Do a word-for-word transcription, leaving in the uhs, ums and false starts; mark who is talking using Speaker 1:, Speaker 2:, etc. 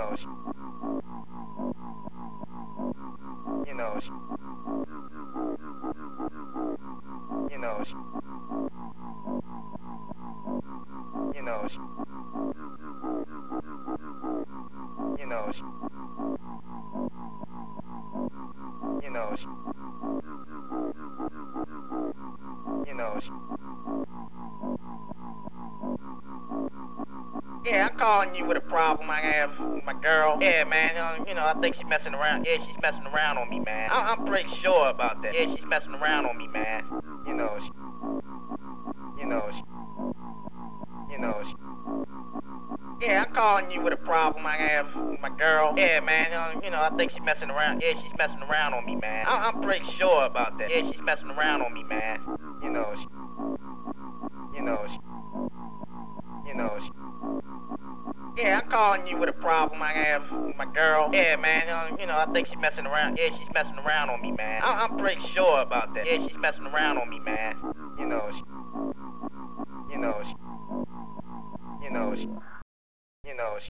Speaker 1: know, you know, you know, you know, you know, you know, you know. Yeah, I'm calling you with a problem I have with my girl. Yeah, man, uh, you know, I think she's messing around. Yeah, she's messing around on me, man. I- I'm pretty sure about that. Yeah, she's messing around on me, man. You know, you know, you know. Yeah, I'm calling you with a problem I have with my girl. Yeah, man, uh, you know, I think she's messing around. Yeah, she's messing around on me, man. I- I'm pretty sure about that. Yeah, she's messing around on me, man. You know, you know, you know. Yeah, I'm calling you with a problem I have with my girl. Yeah, man, uh, you know, I think she's messing around. Yeah, she's messing around on me, man. I- I'm pretty sure about that. Yeah, she's messing around on me, man. You know, you know, you know, you know.